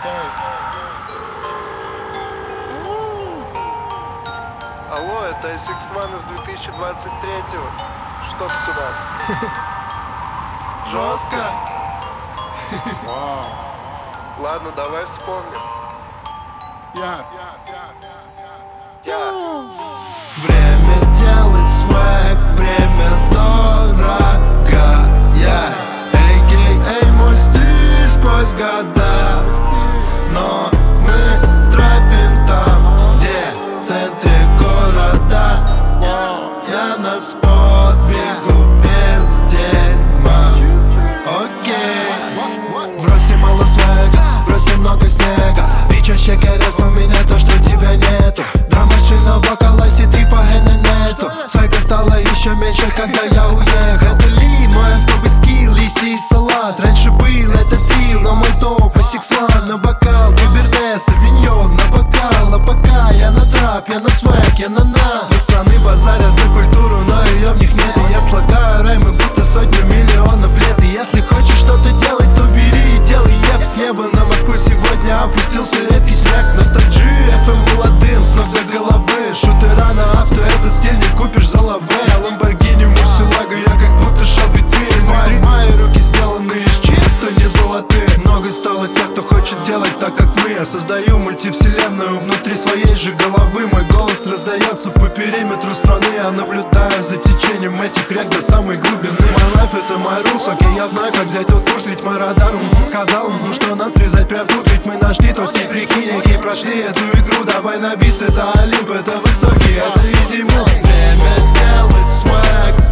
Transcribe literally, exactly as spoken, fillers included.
Алло, это эс икс один из две тысячи двадцать третьего. Что тут у нас? Жестко? Вау. Ладно, давай вспомним. Я. Я. Время делать свэк, время дорого. Я, эй-кей-эй, мой стиль сквозь года. Но мы тропим там, где в центре города. Я на спот бегу без дерьма. Окей. В росе мало свэга, в росе много снега. И чаще керес у меня то, что тебя нету. Драм-машина в бокаласе, три по нету. Свэга стало еще меньше, когда я уехал. Это лин, мой особый скилл, листья и салат. Раньше был этот трил, но мой топ эс икс один на бокал. Каберне, савиньон на бокал. А пока я на трап, я на свэк, я на на. Пацаны базарят за культуру, но ее в них нет. И я слагаю раймы, будто сотню миллионов лет. И если хочешь что-то делать, то бери и делай еп. С неба на Москву сегодня опустился редкий снег. Ностальджи, эф эм молодым, с ног до головы. Шутера на авто, этот стиль не купишь за лаве. Ламборгини, Мурсилага, я как будто Шелби Твин. Мои, мои руки сделаны из чисто, не золотых. Много стало тех, кто хочет делать так, как мы. Я создаю мультивселенную внутри своей же головы. Мой голос раздается по периметру страны. Я наблюдаю за течением этих рек до самой глубины. Мой лайф это мой рус, окей, я знаю, как взять тот курс. Ведь мой радар ему сказал, ну что надо срезать прям тут. Ведь мы нашли то все прикинь, окей, прошли эту игру. Давай на бис, это Олимп, это высокий, это изи мув. Время делать свэк.